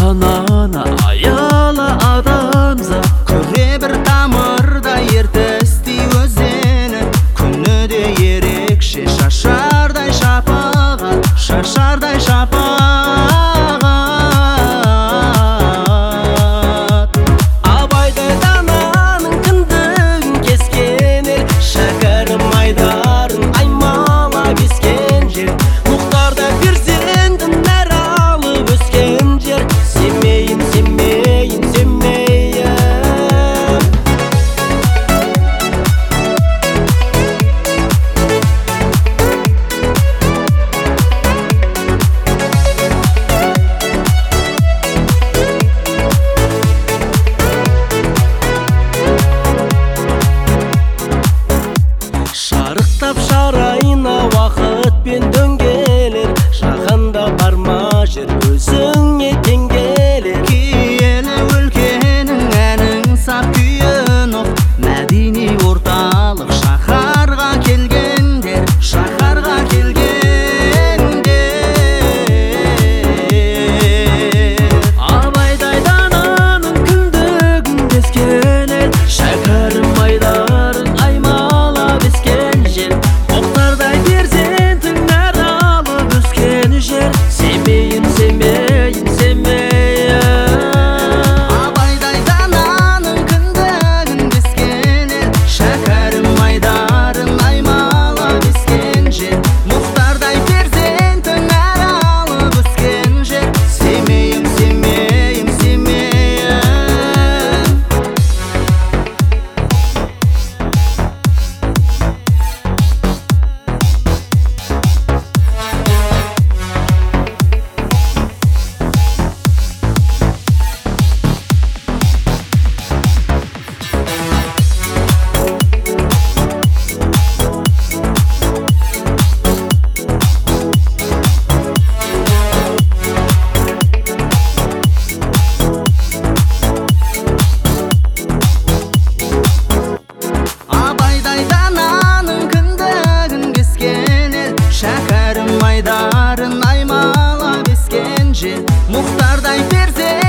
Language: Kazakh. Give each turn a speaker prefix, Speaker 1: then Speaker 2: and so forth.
Speaker 1: ананы аялы адамзат,
Speaker 2: күре бір тамырда ертісті өзені, күні де ерекше шашардай шапағат, шашардай шапағат. Абайдай дананың кіндігін кескен ел, шәкәрім айдарын аймалап ескен жер, Мұхтарда перзентін нәр алып өскен жер. Семейім, семейім, семейім. Шарықтап шарайына уақытпен дөңгелер, жақында барма жер өзіңе тең келер. Киелі өлкенің әнің сап күйін оқ, мәдени орталық шаһарға келгендер, шаһарға келгендер. Абайдай дананың кіндігін кескен ел, шәкәрім айдарын аймалап ескен жер, Мұхтардай перзентін нәр алып өскен жер. Семейім, семейім, семейім. Абайдай дананың кіндігін кескен ел, шәкәрім айдарын аймалап ескен жер, Мұхтардай перзентін нәр алып өскен жер. Семейім, семейім, семейім. Абайдай дананың кіндігін кескен ел, шәкәрім айдарын аймалап ескен жер, Мұхтардай перзент